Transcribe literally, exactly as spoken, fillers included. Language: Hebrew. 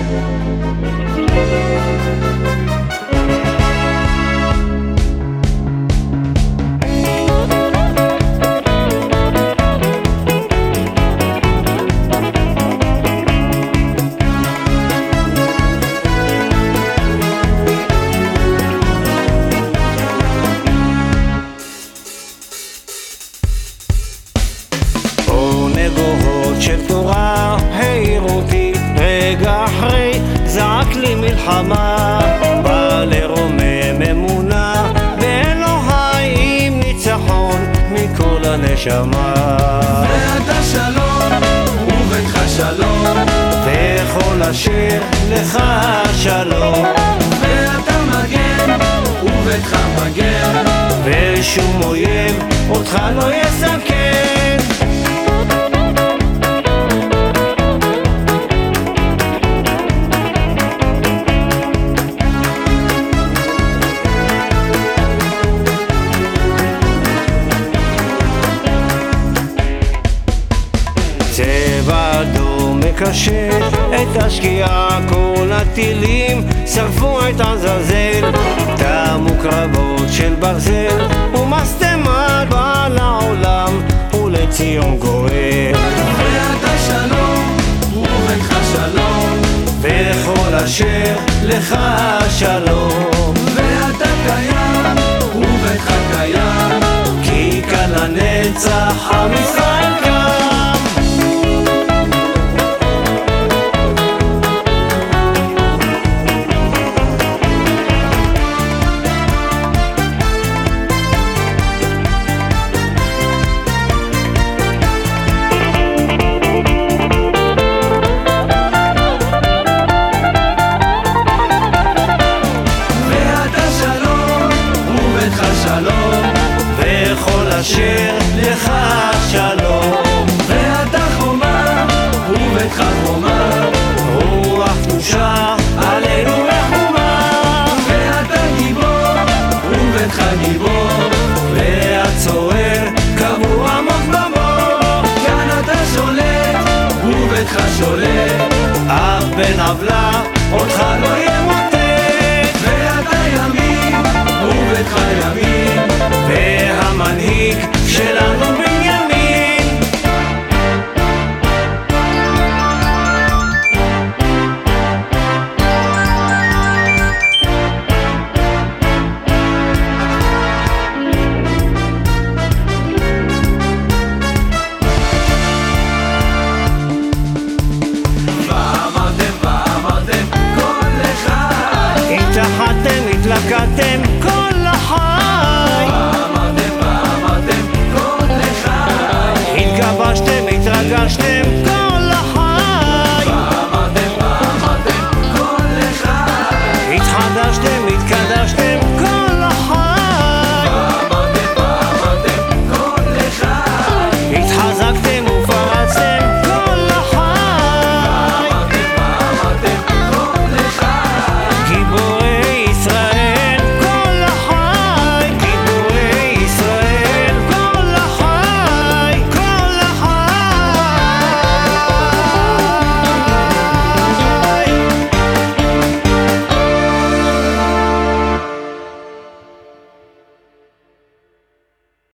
של תורה העיר אותי, רגע אחרי זעק לי מלחמה, בא לרומם אמונה באלוהי עם ניצחון מכל הנשמה. ואתה שלום וביתך שלום, וכל אשר לך שלום, ואתה מגן וביתך מגן, ושום אויב אותך לא יסכן. צבע אדום מקשט את השקיעה, כל הטילים שרפו את עזאזל, תמו קרבות של ברזל ומשטמה בא לעולם ולציון גואל. ואתה שלום וביתך שלום, וכל אשר לך שלום, ואתה קיים וביתך קיים, כי כאן לנצח עם ישראל קם. וכל אשר לך שלום, ואתה חומה וביתך חומה, רוח קדושה עלינו רחומה. ואתה גיבור וביתך גיבור, והצורר קבור עמוק בבור, כאן אתה שולט וביתך שולט, אף בן עוולה אותך לא ימוטט. ואתה ימין וביתך ימין, והמנהיג שלנו בנימין. ואמרתם ואמרתם כל אחד, התאחדתם התלכדתם כל החי, ואמרתם ואמרתם כל אחד, התגבשתם התרגשתם כל